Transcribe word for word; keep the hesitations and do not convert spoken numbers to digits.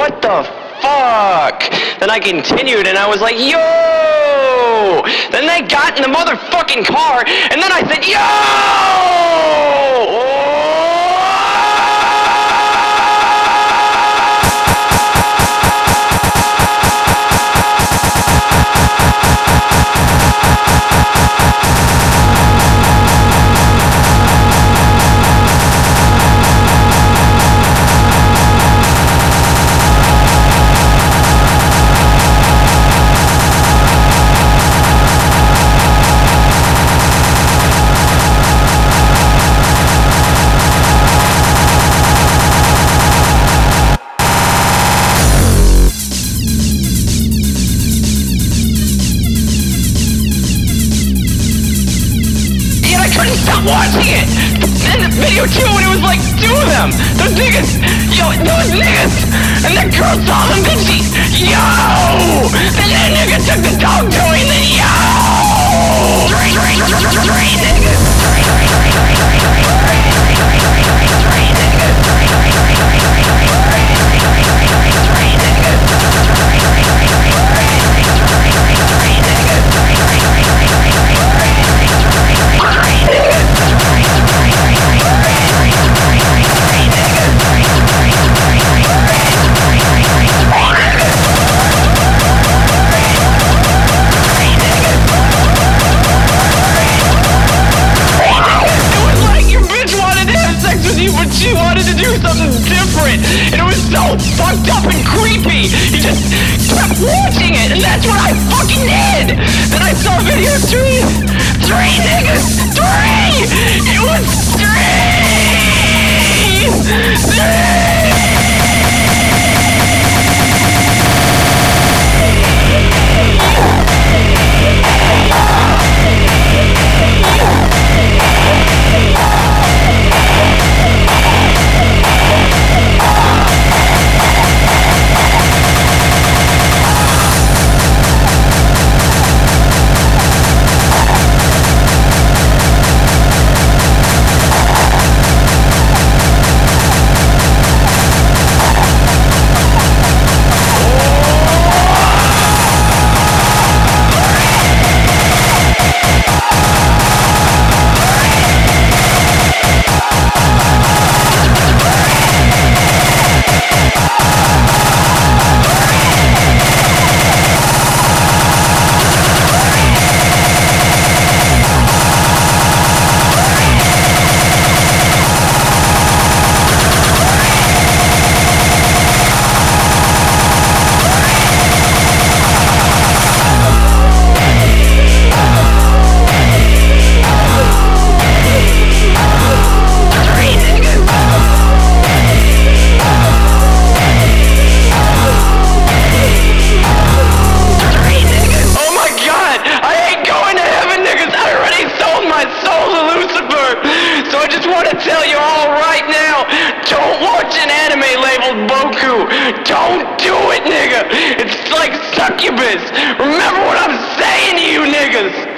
what the fuck? Then I continued and I was like, yo! Then they got in the motherfucking car and then I said, yo! Oh! Stop watching it! And video two, when it was like two of them! Those niggas! Yo, those niggas! And the girl saw them, then she... Yo! Then that nigga took the dog toy, and then yo! Three, three, three, three, three niggas! Three, three, three, three, three, three, three, three, three, three, three niggas! Three, three, three, three, three, three, three, three, three, three niggas! Three, three, three, three, three, three, three, three niggas! Three, three, three, three, three, three, three niggas! But she wanted to do something different, and it was so fucked up and creepy. You just kept watching it, and that's what I fucking did. Then I saw video three, three niggas, three. It was three, three. So I just want to tell you all right now, don't watch an anime labeled Boku. Don't do it, nigga. It's like succubus. Remember what I'm saying to you niggas.